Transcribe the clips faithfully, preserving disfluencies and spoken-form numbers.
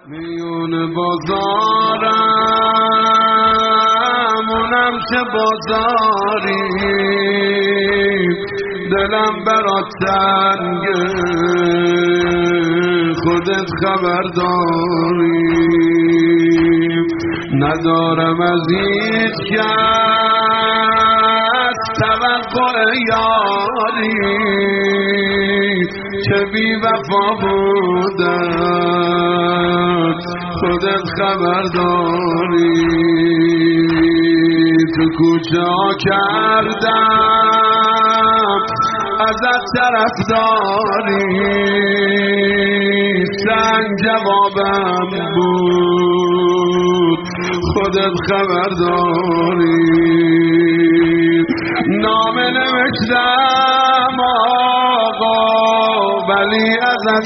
میون بازارم اونم چه بازاری، دلم برات تنگه خودت خبر داری. ندارم از هیچ کس توقع یاری، چه بی وفا بودم خودت خبر داری. تو کوچه ها کردم ازت طرفداری، سنگ جوابم بود خودت خبر داری. نامه نوشتم آقا ولی ازت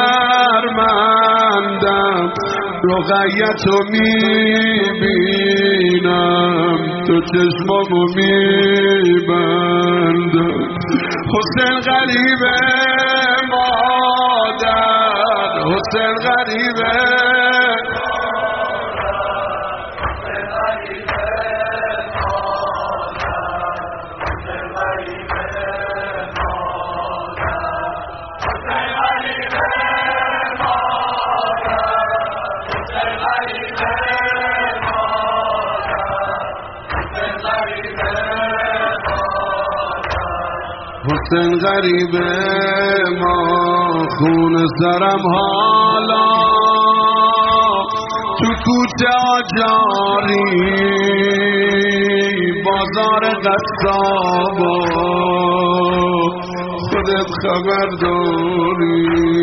شرمندم، رقیتو میبینم تو چشمامو میبندم. حسین غریبه مادر، حسین غریبه حسین غریبه ما، خون سرم حالا تو کوچه آجاری، بازار قصابا خودت خبر داری.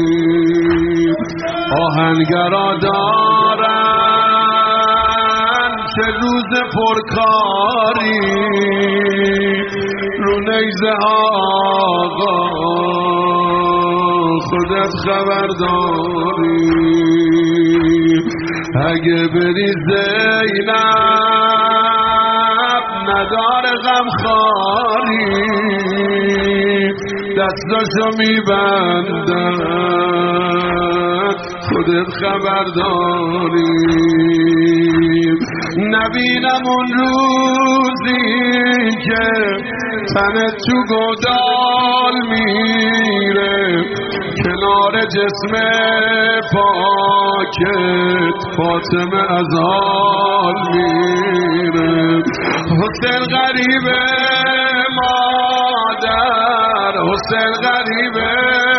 آهنگرا دارن چه روز پرکاری، رو نیزه آقا خودت خبر داری. اگه بری زینب نداره غمخواری، دستاشو میبندن خودت خبر داری. نبینم اون روزی که تنت تو گودال میره، کنار جسم پاکت فاطمه از حال میره. حسین غریبه مادر، حسین غریبه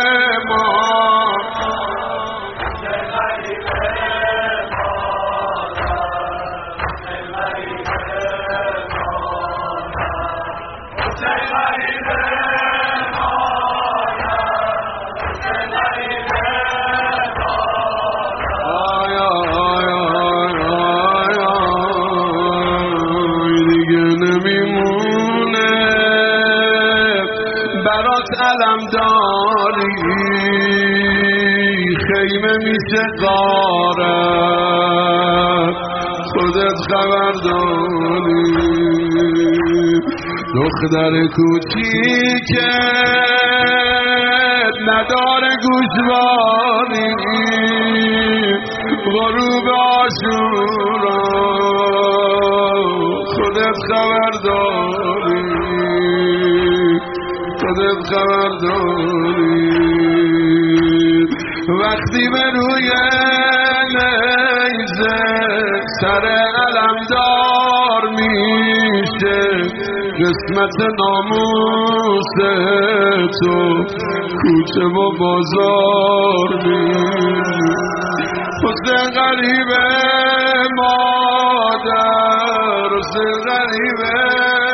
علم داری، خیمه میشه غارت خودت خبر داری. دختر کوچیکت نداره گوشواری، غروب عاشورا خودت خبر داری، خودت خبر داری. وقتی به روی نیزه سر علمدار میشه، قسمت ناموس تو کوچه و بازار میشه. حسین غریبه مادر، حسین غریبه